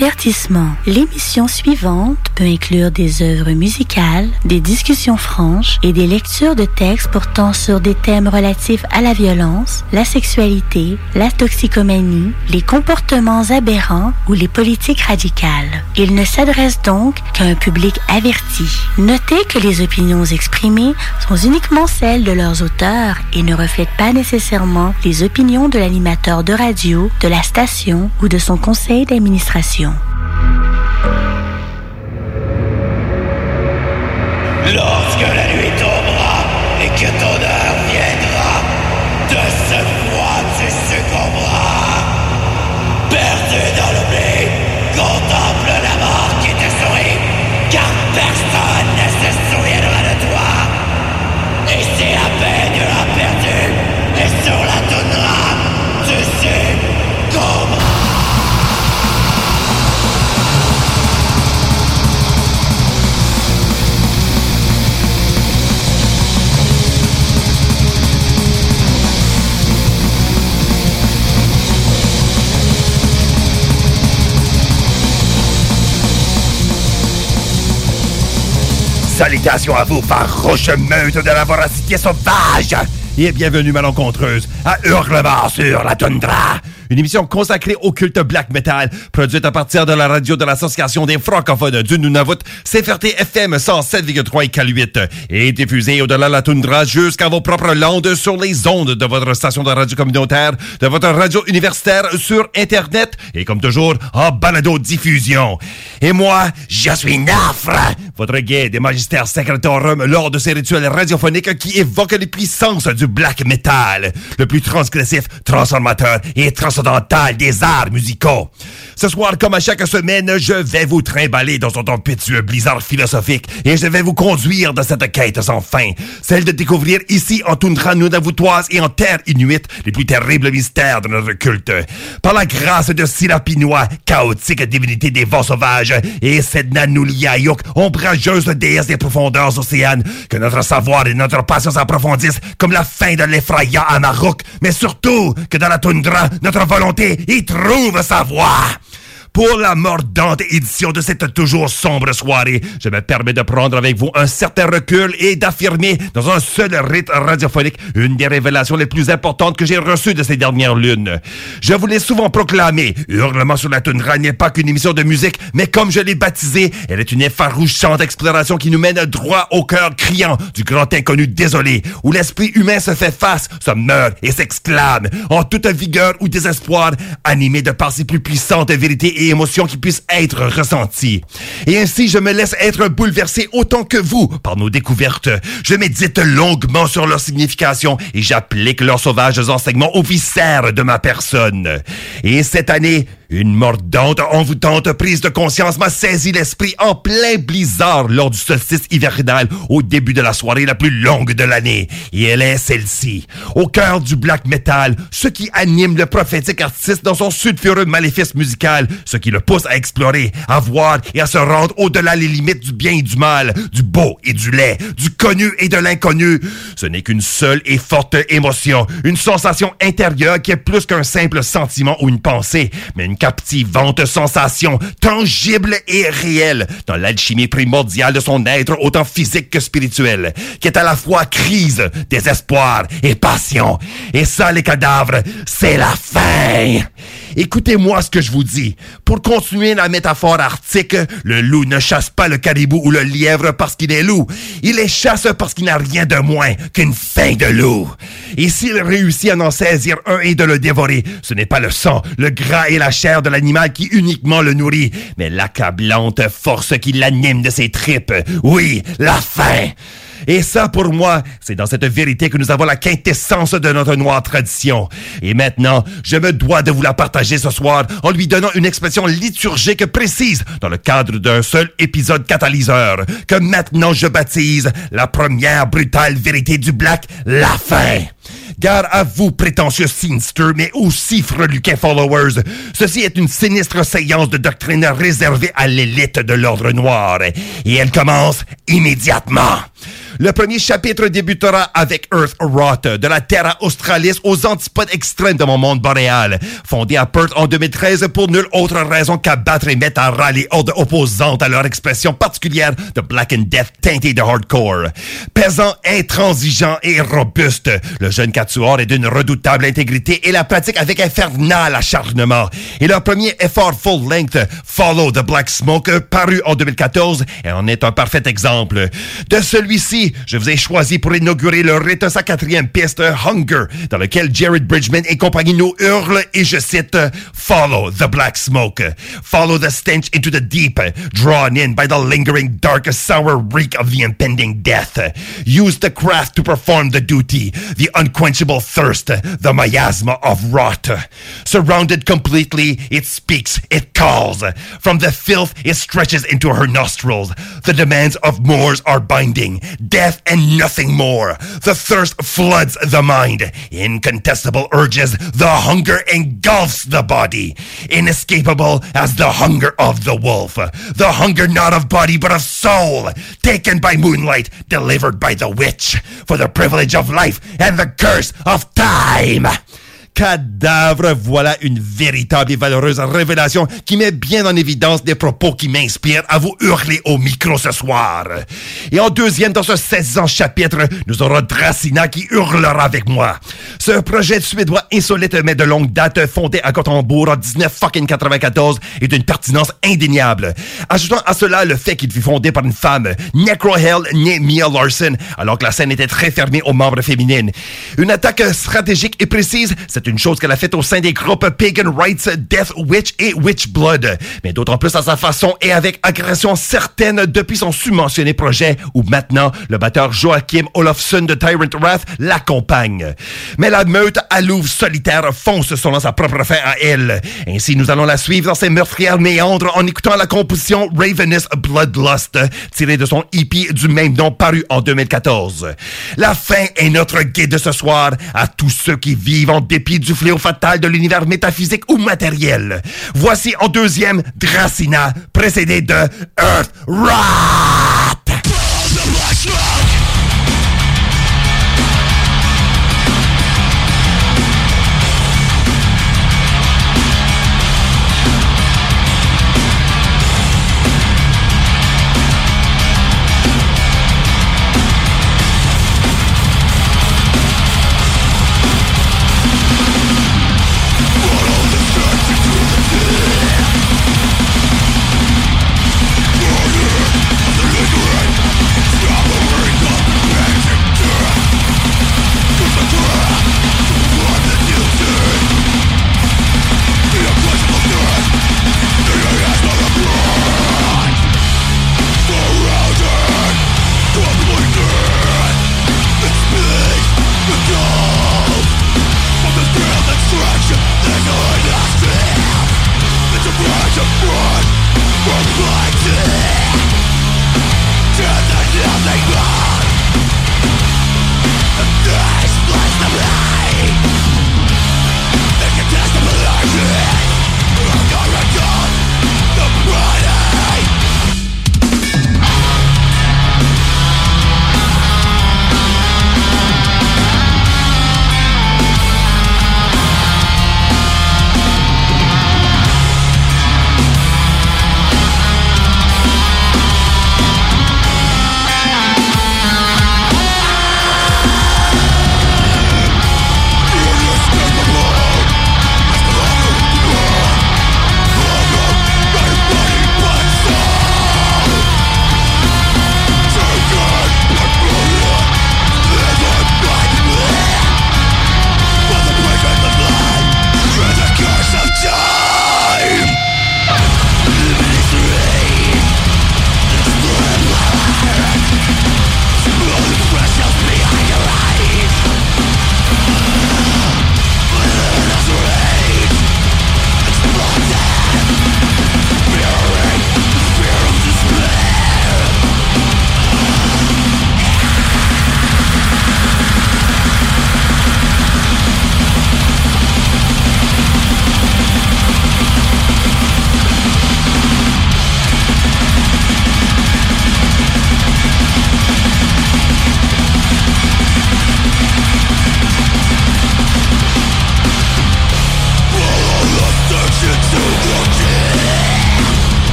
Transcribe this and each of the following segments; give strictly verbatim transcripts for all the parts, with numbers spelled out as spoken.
Avertissement. L'émission suivante peut inclure des œuvres musicales, des discussions franches et des lectures de textes portant sur des thèmes relatifs à la violence, la sexualité, la toxicomanie, les comportements aberrants ou les politiques radicales. Il ne s'adresse donc qu'à un public averti. Notez que les opinions exprimées sont uniquement celles de leurs auteurs et ne reflètent pas nécessairement les opinions de l'animateur de radio, de la station ou de son conseil d'administration. Lorsque la nuit tombera et que ton heure viendra, de ce froid tu succomberas. Perdu dans l'oubli, contemple la mort qui te sourit, car personne ne se souviendra de toi. Et si à peine tu l'as perdu, et sur la toundra, tu succomberas. Salutations à vous, farouche meute de la voracité sauvage! Et bienvenue, malencontreuse, à Hurlement sur la toundra! Une émission consacrée au culte black metal, produite à partir de la radio de l'Association des francophones du Nunavut, C F R T F M cent sept virgule trois et K huit, et diffusée au-delà de la toundra jusqu'à vos propres landes sur les ondes de votre station de radio communautaire, de votre radio universitaire sur Internet, et comme toujours, en balado-diffusion. Et moi, je suis Nafre, votre guide et magistère secretorum lors de ces rituels radiophoniques qui évoquent les puissances du black metal, le plus transgressif, transformateur et transcendantal des arts musicaux. Ce soir, comme à chaque semaine, je vais vous trimballer dans un tempétueux blizzard philosophique et je vais vous conduire dans cette quête sans fin, celle de découvrir ici en toundra nunavuttoise et en terre inuite les plus terribles mystères de notre culte. Par la grâce de Silapinois, chaotique divinité des vents sauvages, et Sedna Nuliayuk, ombrageuse déesse des profondeurs océanes, que notre savoir et notre passion s'approfondissent comme la fin de l'Ephraya à Maroc, mais surtout que dans la toundra, notre volonté y trouve sa voie. Pour la mordante édition de cette toujours sombre soirée, je me permets de prendre avec vous un certain recul et d'affirmer dans un seul rite radiophonique une des révélations les plus importantes que j'ai reçues de ces dernières lunes. Je vous l'ai souvent proclamé, Hurlement sur la toundra n'est pas qu'une émission de musique, mais comme je l'ai baptisée, elle est une effarouchante exploration qui nous mène droit au cœur criant du grand inconnu désolé, où l'esprit humain se fait face, se meurt et s'exclame, en toute vigueur ou désespoir, animé de par ses plus puissantes vérités et émotions qui puissent être ressenties. Et ainsi, je me laisse être bouleversé autant que vous par nos découvertes. Je médite longuement sur leur signification et j'applique leurs sauvages enseignements aux viscères de ma personne. Et cette année, une mordante, envoûtante prise de conscience m'a saisi l'esprit en plein blizzard lors du solstice hivernal au début de la soirée la plus longue de l'année. Et elle est celle-ci. Au cœur du black metal, ce qui anime le prophétique artiste dans son sulfureux maléfice musical, ce qui le pousse à explorer, à voir et à se rendre au-delà les limites du bien et du mal, du beau et du laid, du connu et de l'inconnu. Ce n'est qu'une seule et forte émotion, une sensation intérieure qui est plus qu'un simple sentiment ou une pensée, mais une captivante sensation, tangible et réelle, dans l'alchimie primordiale de son être autant physique que spirituel, qui est à la fois crise, désespoir et passion. Et ça, les cadavres, c'est la fin! Écoutez-moi ce que je vous dis. Pour continuer la métaphore arctique, le loup ne chasse pas le caribou ou le lièvre parce qu'il est loup. Il les chasse parce qu'il n'a rien de moins qu'une faim de loup. Et s'il réussit à en saisir un et de le dévorer, ce n'est pas le sang, le gras et la chair de l'animal qui uniquement le nourrit, mais l'accablante force qui l'anime de ses tripes. Oui, la faim! Et ça, pour moi, c'est dans cette vérité que nous avons la quintessence de notre noire tradition. Et maintenant, je me dois de vous la partager ce soir en lui donnant une expression liturgique précise dans le cadre d'un seul épisode catalyseur, que maintenant je baptise la première brutale vérité du black, la fin. Gare à vous, prétentieux Sinister, mais aussi freluquins followers. Ceci est une sinistre séance de doctrine réservée à l'élite de l'Ordre Noir. Et elle commence immédiatement. Le premier chapitre débutera avec Earth Rot, de la Terra Australis aux antipodes extrêmes de mon monde boréal. Fondé à Perth en deux mille treize pour nulle autre raison qu'abattre et mettre à ras les hordes opposantes à leur expression particulière de Black and Death teinté de hardcore. Pesant, intransigeant et robuste, le jeune Quatuor est d'une redoutable intégrité et la pratique avec infernal acharnement. Et leur premier effort full-length, Follow the Black Smoke, paru en deux mille quatorze, en est un parfait exemple. De celui-ci, je vous ai choisi pour inaugurer le rite sa quatrième piste, Hunger, dans lequel Jared Bridgman et compagnie nous hurlent, et je cite, Follow the black smoke. Follow the stench into the deep, drawn in by the lingering dark sour reek of the impending death. Use the craft to perform the duty, the unquenchable thirst, the miasma of rot. Surrounded completely, it speaks, it calls. From the filth, it stretches into her nostrils. The demands of Moors are binding. Death and nothing more. The thirst floods the mind. Incontestable urges, the hunger engulfs the body. Inescapable as the hunger of the wolf. The hunger not of body but of soul. Taken by moonlight, delivered by the witch. For the privilege of life and the curse of time. Cadavre, voilà une véritable et valeureuse révélation qui met bien en évidence des propos qui m'inspirent à vous hurler au micro ce soir. Et en deuxième, dans ce seizième chapitre, nous aurons Dracina qui hurlera avec moi. Ce projet suédois insolite mais de longue date, fondé à Gothenburg en dix-neuf quatre-vingt-quatorze, est d'une pertinence indéniable. Ajoutant à cela le fait qu'il fut fondé par une femme, Necrohell née Mia Larson, alors que la scène était très fermée aux membres féminines. Une attaque stratégique et précise, c'est une chose qu'elle a faite au sein des groupes Pagan Rights, Death Witch et Witchblood, mais d'autant plus à sa façon et avec agression certaine depuis son submentionné projet où maintenant le batteur Joachim Olofsson de Tyrant Wrath l'accompagne. Mais la meute à louve solitaire fonce selon sa propre fin à elle. Ainsi, nous allons la suivre dans ses meurtrières méandres en écoutant la composition Ravenous Bloodlust, tirée de son E P du même nom paru en deux mille quatorze. La fin est notre guide ce soir à tous ceux qui vivent en dépit du fléau fatal de l'univers métaphysique ou matériel. Voici en deuxième Dracina, précédé de Earth Rot! Follow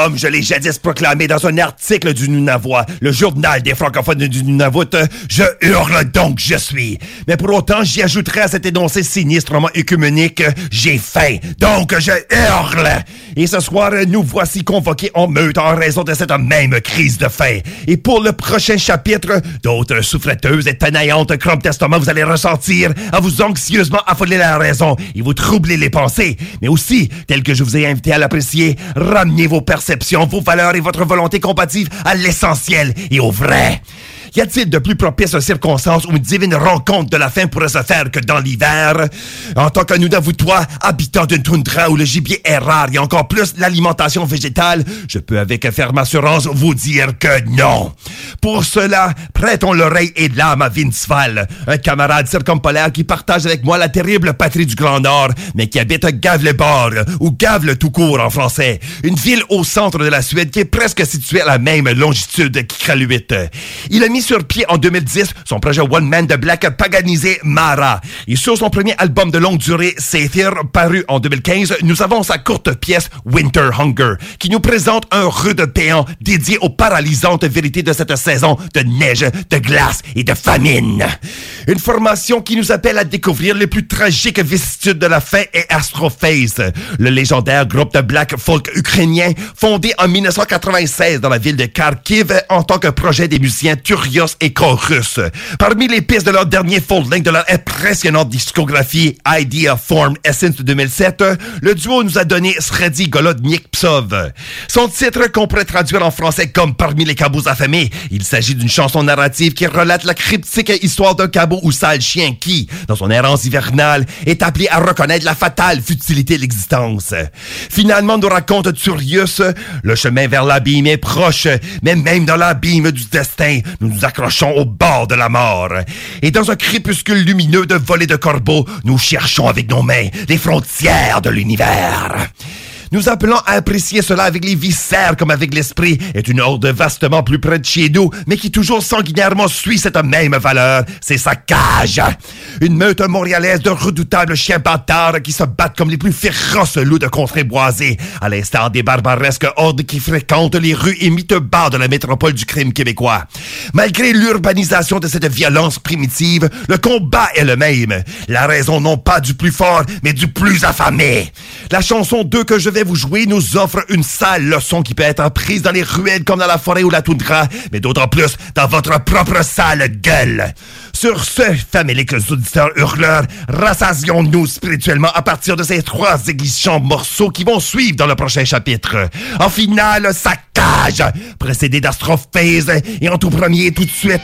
Comme je l'ai jadis proclamé dans un article du Nunavut, le journal des francophones du Nunavut, je hurle donc je suis. Mais pour autant, j'y ajouterai à cet énoncé sinistrement œcuménique, j'ai faim, donc je hurle. Et ce soir, nous voici convoqués en meute en raison de cette même crise de faim. Et pour le prochain chapitre, d'autres souffleteuses et tenaillantes crampes d'estomac vous allez ressentir à vous anxieusement affoler la raison et vous troubler les pensées. Mais aussi, tel que je vous ai invité à l'apprécier, ramenez vos perceptions, vos valeurs et votre volonté compatibles à l'essentiel et au vrai. Y a-t-il de plus propice circonstances où une divine rencontre de la faim pourrait se faire que dans l'hiver? En tant que Nunavuttois, habitant d'une toundra où le gibier est rare et encore plus l'alimentation végétale, je peux avec ferme assurance vous dire que non. Pour cela, prêtons l'oreille et l'âme à Vince Val, un camarade circumpolaire qui partage avec moi la terrible patrie du Grand Nord, mais qui habite Gavleborg, ou Gavle tout court en français, une ville au centre de la Suède qui est presque située à la même longitude qu'Iqaluit. Il a mis sur pied en deux mille dix son projet One Man de Black paganisé Mara. Et sur son premier album de longue durée, Saethir, paru en deux mille quinze, nous avons sa courte pièce Winter Hunger, qui nous présente un rude péant dédié aux paralysantes vérités de cette saison de neige, de glace et de famine. Une formation qui nous appelle à découvrir les plus tragiques vicissitudes de la faim et Astrophase, le légendaire groupe de black folk ukrainien fondé en dix-neuf cent quatre-vingt-seize dans la ville de Kharkiv en tant que projet des musiciens Turios et Chorus. Parmi les pistes de leur dernier full-length de leur impressionnante discographie Idea Form Essence de deux mille sept, le duo nous a donné Sredi Golodnik Psov. Son titre qu'on pourrait traduire en français comme Parmi les cabots affamés, il s'agit d'une chanson narrative qui relate la cryptique histoire d'un cabot ou sale chien qui, dans son errance hivernale, est appelé à reconnaître la fatale futilité de l'existence. Finalement, nous raconte Turius, le chemin vers l'abîme est proche, mais même dans l'abîme du destin, nous nous accrochons au bord de la mort. Et dans un crépuscule lumineux de volées de corbeaux, nous cherchons avec nos mains les frontières de l'univers. Nous appelons à apprécier cela avec les viscères comme avec l'esprit, est une horde vastement plus près de chez nous, mais qui toujours sanguinairement suit cette même valeur, c'est sa cage. Une meute montréalaise de redoutables chiens bâtards qui se battent comme les plus féroces loups de contrées boisées, à l'instar des barbaresques hordes qui fréquentent les rues et miteux-bars de la métropole du crime québécois. Malgré l'urbanisation de cette violence primitive, le combat est le même. La raison non pas du plus fort, mais du plus affamé. La chanson deux que je vais vous jouer nous offre une sale leçon qui peut être prise dans les ruelles comme dans la forêt ou la toundra, mais d'autant plus dans votre propre sale gueule. Sur ce, faméliques auditeurs hurleurs, rassasions-nous spirituellement à partir de ces trois aiguichants morceaux qui vont suivre dans le prochain chapitre. En finale, sa cage, précédée d'Astrophase, et en tout premier, tout de suite,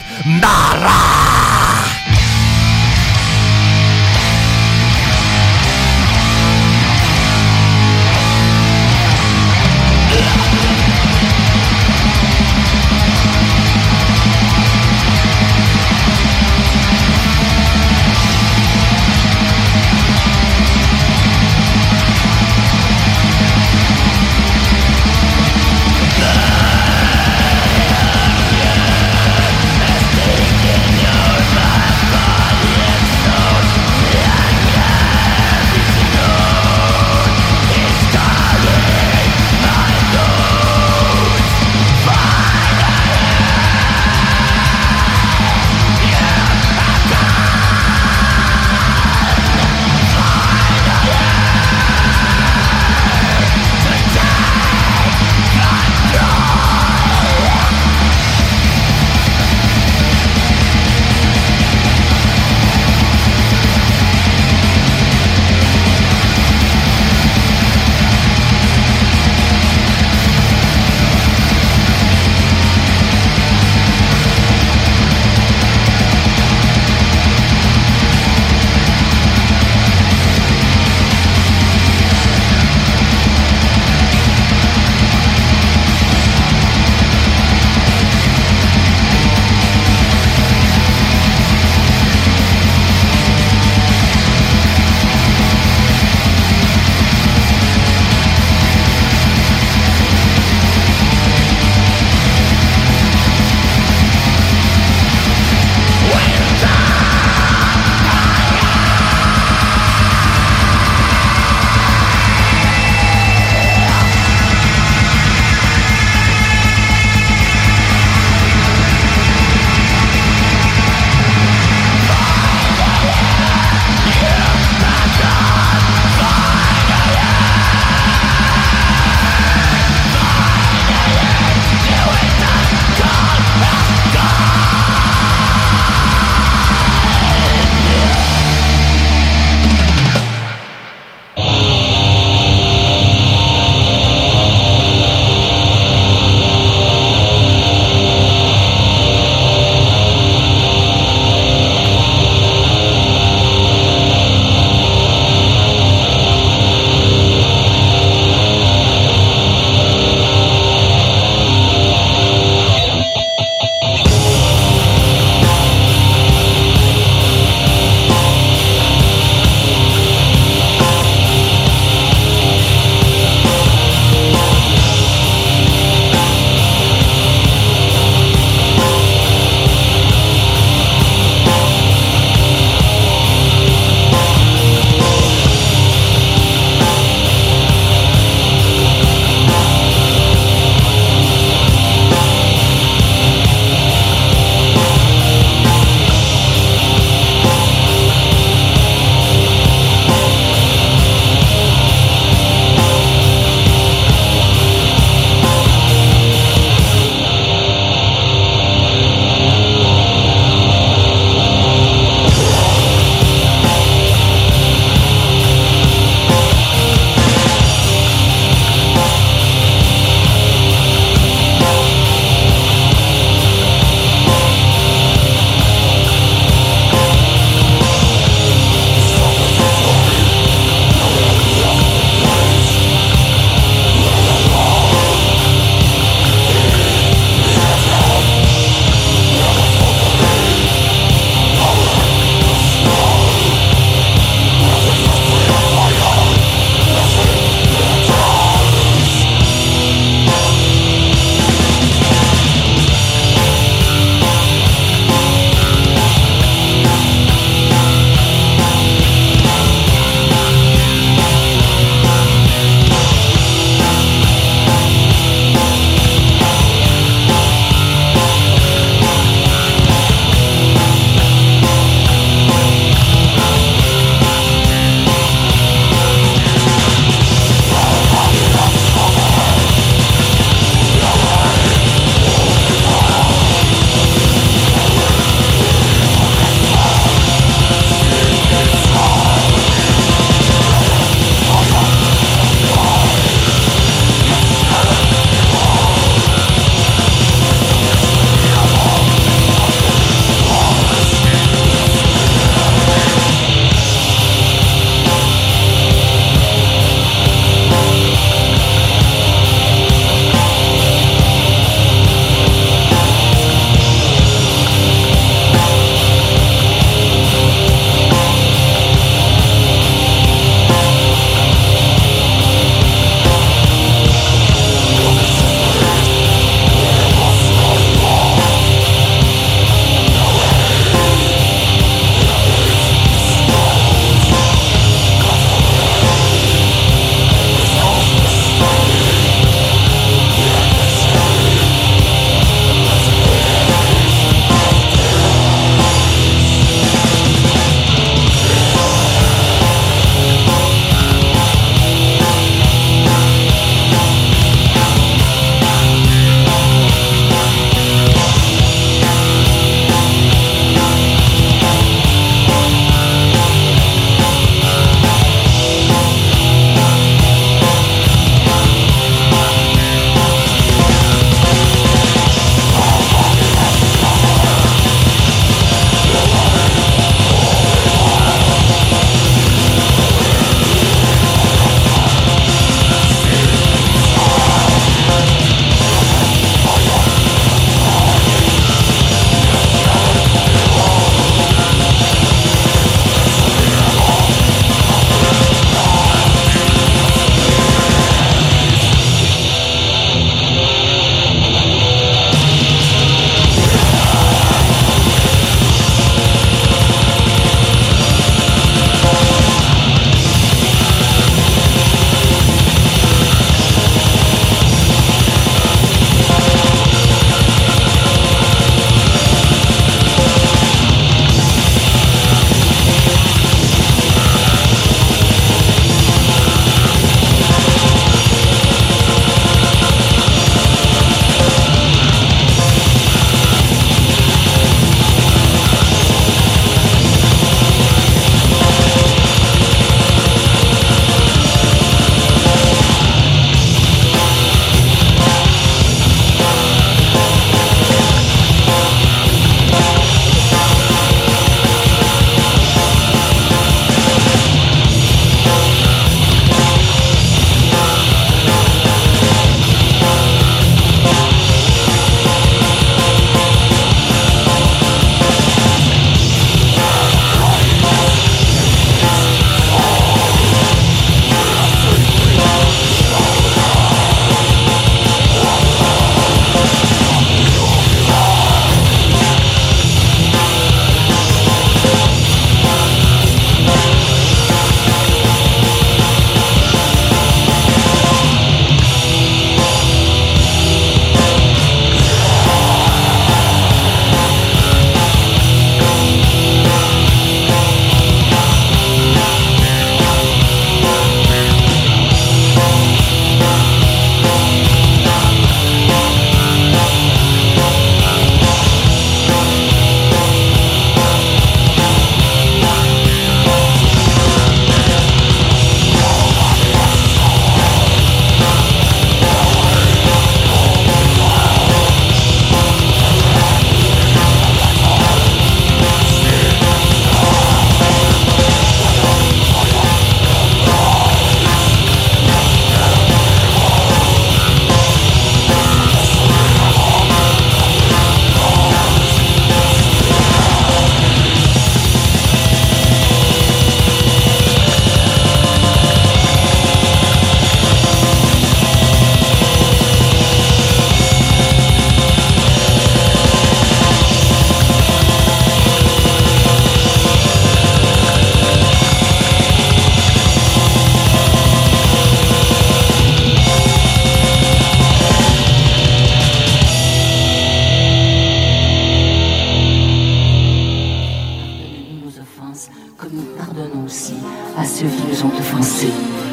Mara! Your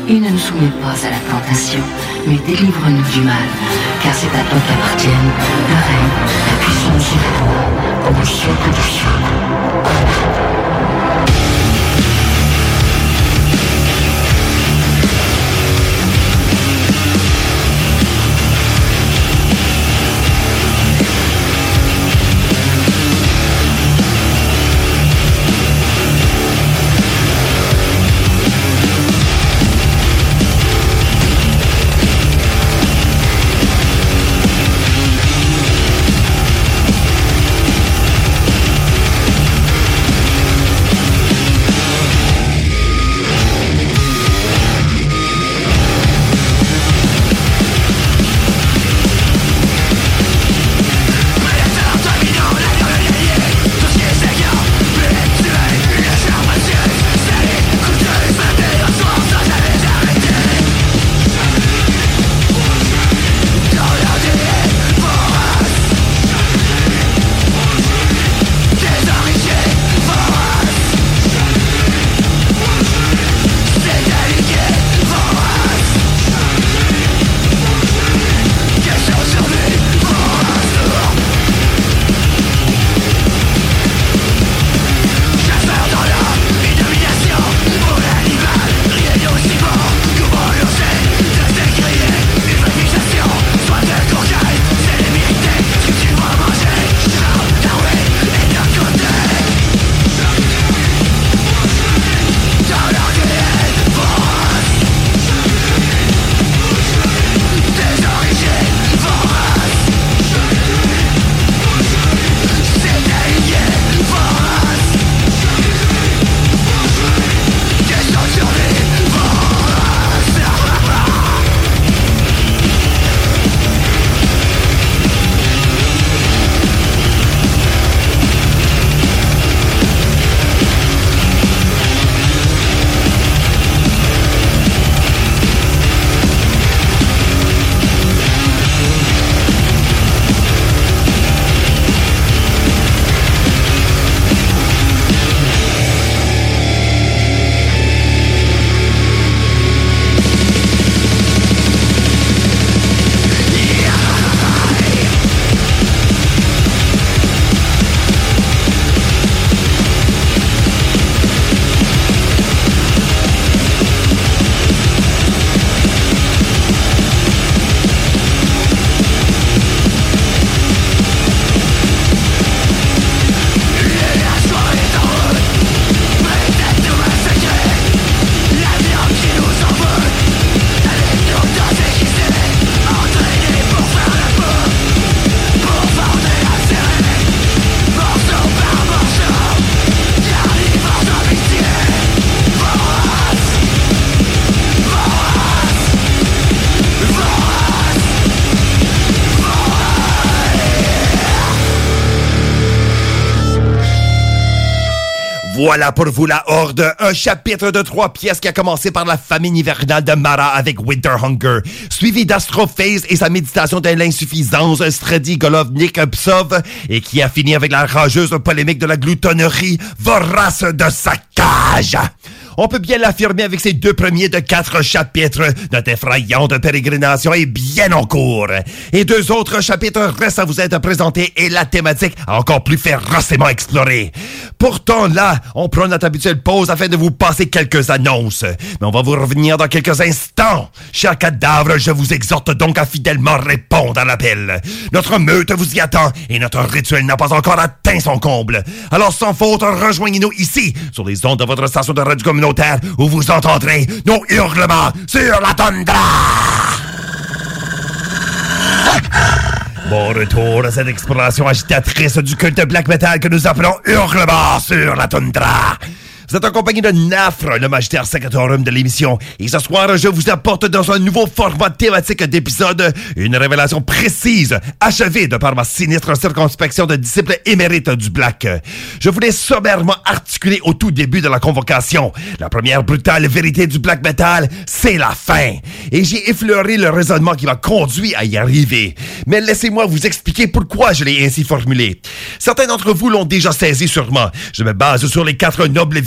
et ne nous soumets pas à la tentation, mais délivre-nous du mal, car c'est à toi qu'appartiennent le règne, la puissance et la gloire, comme au siècle du siècle. Voilà pour vous la Horde, un chapitre de trois pièces qui a commencé par la famine hivernale de Mara avec Winter Hunger, suivi d'Astrophase et sa méditation de l'insuffisance, Strady Golovnik Psov, et qui a fini avec la rageuse polémique de la gloutonnerie vorace de sa cage. On peut bien l'affirmer avec ces deux premiers de quatre chapitres. Notre effrayante pérégrination est bien en cours. Et deux autres chapitres restent à vous être présentés et la thématique encore plus férocement explorée. Pourtant, là, on prend notre habituelle pause afin de vous passer quelques annonces. Mais on va vous revenir dans quelques instants. Chers cadavres, je vous exhorte donc à fidèlement répondre à l'appel. Notre meute vous y attend et notre rituel n'a pas encore atteint son comble. Alors, sans faute, rejoignez-nous ici, sur les ondes de votre station de radio communautaire, où vous entendrez nos hurlements sur la toundra. Bon retour à cette exploration agitatrice du culte black metal que nous appelons Hurlement sur la toundra. Vous êtes en compagnie de Nafre, le magistère secretorum de l'émission. Et ce soir, je vous apporte dans un nouveau format thématique d'épisode une révélation précise, achevée de par ma sinistre circonspection de disciple émérite du Black. Je voulais sommairement articuler au tout début de la convocation. La première brutale vérité du Black Metal, c'est la fin. Et j'ai effleuré le raisonnement qui m'a conduit à y arriver. Mais laissez-moi vous expliquer pourquoi je l'ai ainsi formulé. Certains d'entre vous l'ont déjà saisi sûrement. Je me base sur les quatre nobles vérités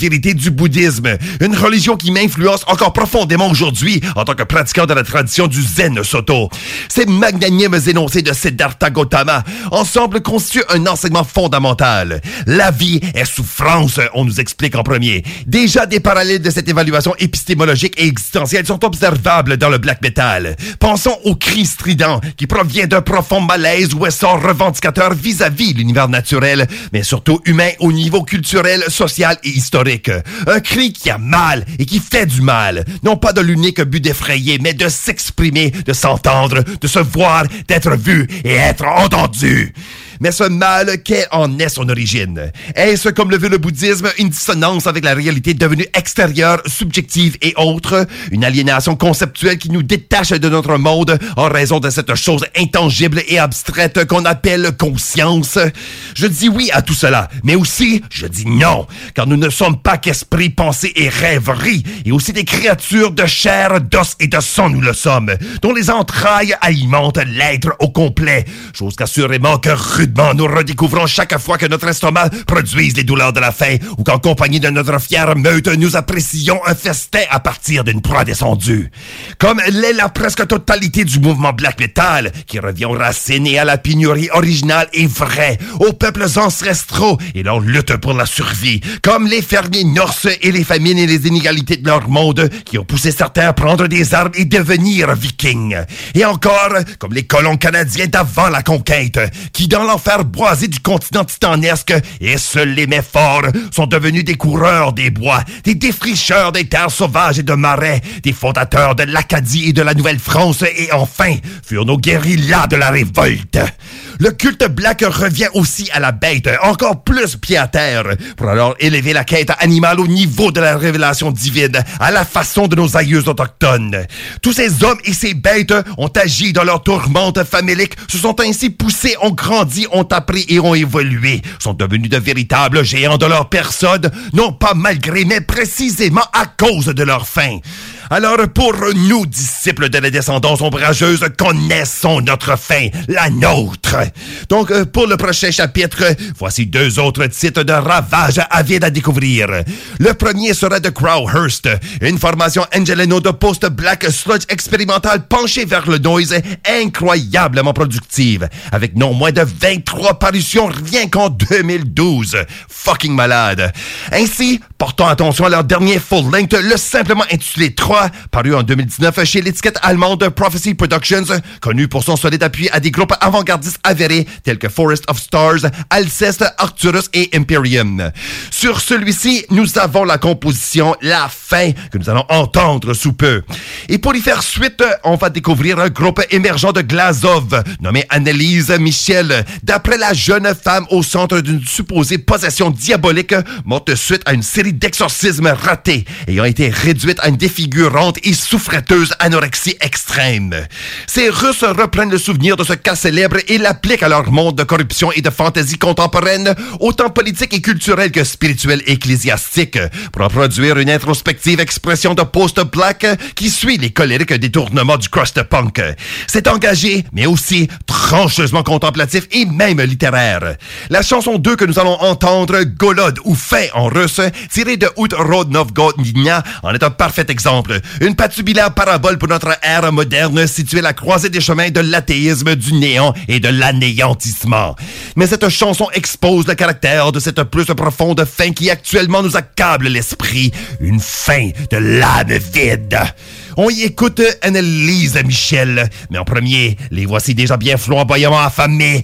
vérité du bouddhisme, une religion qui m'influence encore profondément aujourd'hui en tant que pratiquant de la tradition du Zen Soto. Ces magnanimes énoncés de Siddhartha Gautama ensemble constituent un enseignement fondamental. La vie est souffrance, on nous explique en premier. Déjà, des parallèles de cette évaluation épistémologique et existentielle sont observables dans le black metal. Pensons au cri strident qui provient d'un profond malaise ou essor revendicateur vis-à-vis l'univers naturel, mais surtout humain au niveau culturel, social et historique. Un cri qui a mal et qui fait du mal. Non pas de l'unique but d'effrayer, mais de s'exprimer, de s'entendre, de se voir, d'être vu et être entendu. Mais ce mal, quelle en est son origine? Est-ce, comme le veut le bouddhisme, une dissonance avec la réalité devenue extérieure, subjective et autre? Une aliénation conceptuelle qui nous détache de notre monde en raison de cette chose intangible et abstraite qu'on appelle conscience? Je dis oui à tout cela, mais aussi, je dis non, car nous ne sommes pas qu'esprit, pensée et rêverie, et aussi des créatures de chair, d'os et de sang nous le sommes, dont les entrailles alimentent l'être au complet, chose qu'assurément que rudement nous redécouvrons chaque fois que notre estomac produise les douleurs de la faim ou qu'en compagnie de notre fière meute, nous apprécions un festin à partir d'une proie descendue. Comme l'est la presque totalité du mouvement black metal, qui revient aux racines et à la pénurie originale et vraie, aux peuples ancestraux et leur lutte pour la survie, comme les fermiers norses et les famines et les inégalités de leur monde qui ont poussé certains à prendre des armes et devenir vikings. Et encore, comme les colons canadiens d'avant la conquête, qui dans l'enfer boisé du continent titanesque, et seuls les mets forts sont devenus des coureurs des bois, des défricheurs des terres sauvages et de marais, des fondateurs de l'Acadie et de la Nouvelle-France, et enfin, furent nos guérillas de la révolte. Le culte black revient aussi à la bête, encore plus pied à terre, pour alors élever la quête animale au niveau de la révélation divine, à la façon de nos aïeux autochtones. Tous ces hommes et ces bêtes ont agi dans leur tourmente famélique, se sont ainsi poussés, ont grandi, ont appris et ont évolué, sont devenus de véritables géants de leur personne, non pas malgré, mais précisément à cause de leur faim. Alors, pour nous, disciples de la descendance ombrageuse, connaissons notre fin, la nôtre. Donc, pour le prochain chapitre, voici deux autres titres de ravage avides à découvrir. Le premier sera de Crowhurst, une formation Angeleno de post-black sludge expérimental penchée vers le noise, incroyablement productive, avec non moins de vingt-trois parutions rien qu'en deux mille douze. Fucking malade. Ainsi, portons attention à leur dernier full-length, le simplement intitulé trois, paru en deux mille dix-neuf chez l'étiquette allemande Prophecy Productions, connu pour son solide appui à des groupes avant-gardistes avérés tels que Forest of Stars, Alceste, Arcturus et Imperium. Sur celui-ci, nous avons la composition La Fin que nous allons entendre sous peu. Et pour y faire suite, on va découvrir un groupe émergent de Glazov, nommé Annelise Michel, d'après la jeune femme au centre d'une supposée possession diabolique, morte suite à une série d'exorcismes ratés, ayant été réduite à une défigurante et souffreteuse anorexie extrême. Ces Russes reprennent le souvenir de ce cas célèbre et l'appliquent à leur monde de corruption et de fantaisie contemporaine, autant politique et culturelle que spirituelle et ecclésiastique, pour produire une introspective expression de post-black qui suit les colériques détournements du crust punk. C'est engagé, mais aussi trancheusement contemplatif et même littéraire. La chanson deux que nous allons entendre, Golod ou Fin en russe, tirée de Ut Rodnovgodnia, en est un parfait exemple. Une patubulaire parabole pour notre ère moderne située à la croisée des chemins de l'athéisme, du néant et de l'anéantissement. Mais cette chanson expose le caractère de cette plus profonde fin qui actuellement nous accable l'esprit. Une fin de l'âme vide. On y écoute Annelise Michel, mais en premier, les voici déjà bien flamboyamment affamés,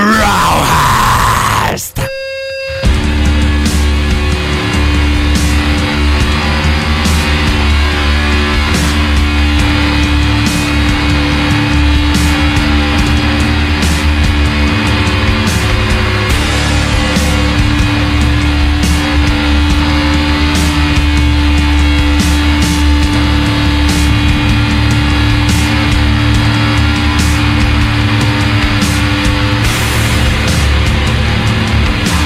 Crowhurst! Crowhurst.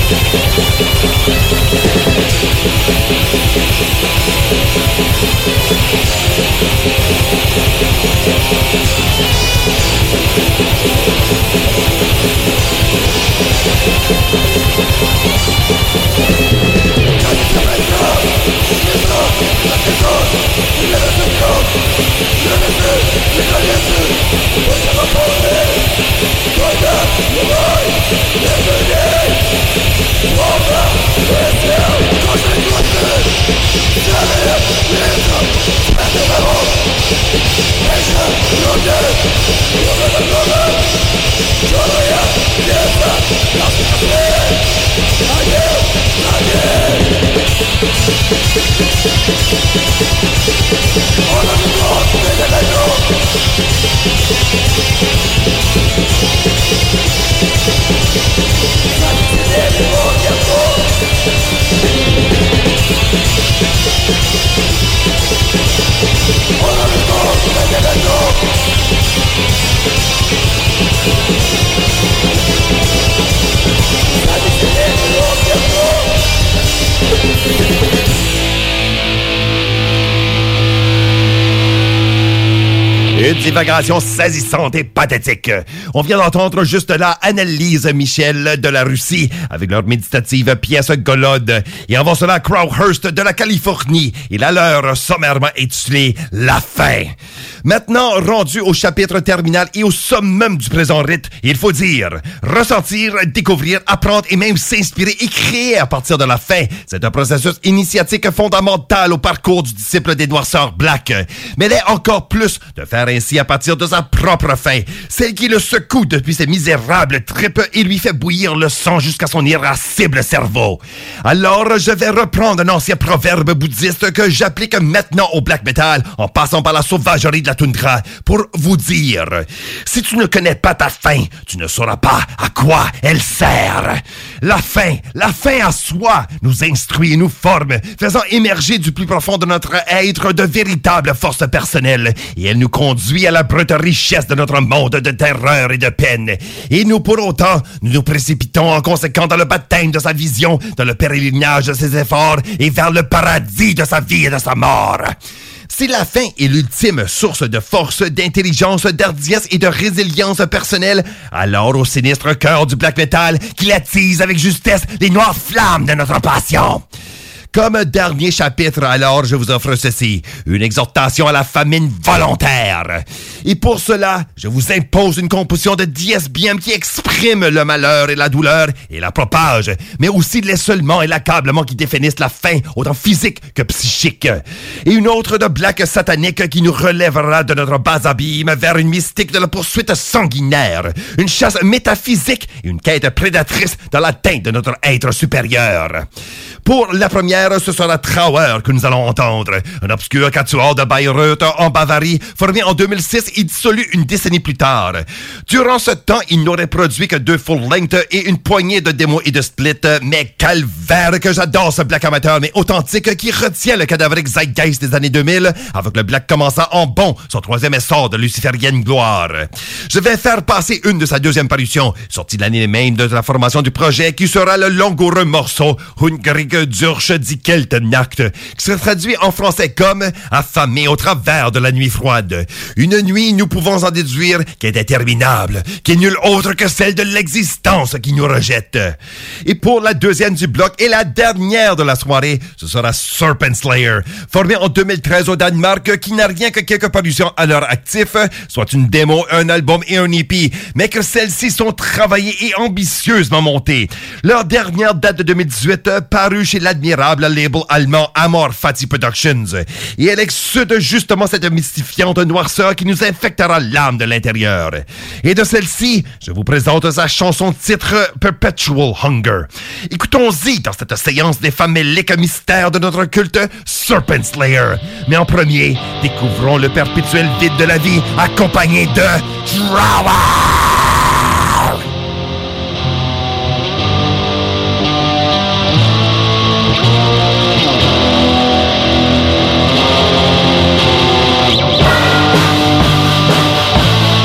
Une divagation saisissante et pathétique. On vient d'entendre juste là Annelise Michel de la Russie avec leur méditative pièce Golode. Et avant cela, Crowhurst de la Californie et la leur sommairement intitulée La fin. Maintenant, rendu au chapitre terminal et au summum du présent rite, il faut dire, ressentir, découvrir, apprendre et même s'inspirer et créer à partir de la fin. C'est un processus initiatique fondamental au parcours du disciple des noirceurs Black. Mais il est encore plus de faire ainsi à partir de sa propre fin, celle qui le secoue depuis ses misérables tripes et lui fait bouillir le sang jusqu'à son irascible cerveau. Alors, je vais reprendre un ancien proverbe bouddhiste que j'applique maintenant au black metal en passant par la sauvagerie de la toundra pour vous dire, si tu ne connais pas ta fin, tu ne sauras pas à quoi elle sert. La fin, la fin à soi, nous instruit et nous forme, faisant émerger du plus profond de notre être de véritables forces personnelles, et elle nous conduit à la brute richesse de notre monde de terreur et de peine. Et nous, pour autant, nous nous précipitons en conséquent dans le baptême de sa vision, dans le pèlerinage de ses efforts, et vers le paradis de sa vie et de sa mort. Si la fin est l'ultime source de force, d'intelligence, d'hardiesse et de résilience personnelle, alors au sinistre cœur du black metal qu'il attise avec justesse les noires flammes de notre passion. Comme dernier chapitre, alors, je vous offre ceci, une exhortation à la famine volontaire. Et pour cela, je vous impose une composition de dies biem qui exprime le malheur et la douleur et la propage, mais aussi l'essolement et l'accablement qui définissent la faim, autant physique que psychique. Et une autre de black satanique qui nous relèvera de notre bas abîme vers une mystique de la poursuite sanguinaire, une chasse métaphysique et une quête prédatrice dans l'atteinte de notre être supérieur. Pour la première, ce sera Trauer que nous allons entendre, un obscur quatuor de Bayreuth en Bavarie, formé en deux mille six et dissolu une décennie plus tard. Durant ce temps, il n'aurait produit que deux full-length et une poignée de démos et de splits, mais calvaire que j'adore ce black amateur mais authentique qui retient le cadavérique zeitgeist des années deux mille, avec le black commençant en bon son troisième essor de luciférienne gloire. Je vais faire passer une de sa deuxième parution, sortie l'année même de la formation du projet, qui sera le langoureux morceau Hungrig Durch die Keltennacht, qui se traduit en français comme « affamé au travers de la nuit froide ». Une nuit, nous pouvons en déduire, qui est interminable, qui est nulle autre que celle de l'existence qui nous rejette. Et pour la deuxième du bloc et la dernière de la soirée, ce sera Serpent Slayer, formé en deux mille treize au Danemark, qui n'a rien que quelques parutions à leur actif, soit une démo, un album et un E P, mais que celles-ci sont travaillées et ambitieusement montées. Leur dernière date de deux mille dix-huit, parue chez l'admirable label allemand Amor Fati Productions. Et elle exude justement cette mystifiante noirceur qui nous infectera l'âme de l'intérieur. Et de celle-ci, je vous présente sa chanson titre Perpetual Hunger. Écoutons-y dans cette séance des faméliques mystères de notre culte Serpent Slayer. Mais en premier, découvrons le perpétuel vide de la vie accompagné de Trauer.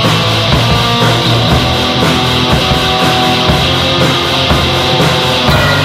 We'll be right back.